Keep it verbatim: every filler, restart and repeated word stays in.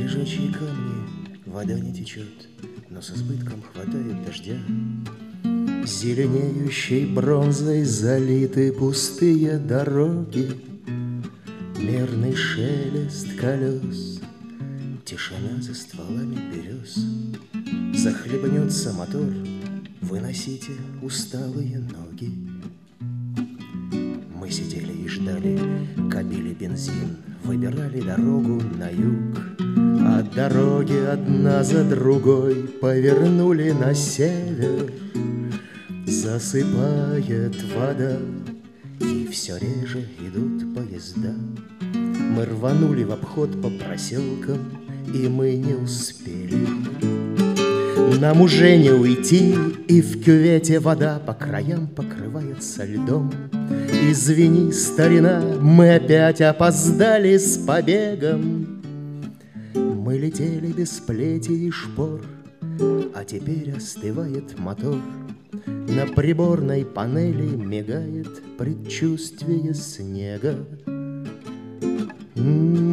лежачие камни, вода не течет, но с избытком хватает дождя. Зеленеющей бронзой залиты пустые дороги, мерный шелест колес, тишина за стволами берез. Захлебнется мотор, выносите усталые ноги. Мы сидели и ждали, кабили бензин, выбирали дорогу на юг. А дороги одна за другой повернули на север. Засыпает вода, и все реже идут поезда. Мы рванули в обход по проселкам, и мы не успели. Нам уже не уйти, и в кювете вода по краям покрывается льдом. Извини, старина, мы опять опоздали с побегом. Мы летели без плети и шпор, а теперь остывает мотор. На приборной панели мигает предчувствие снега. М-м-м.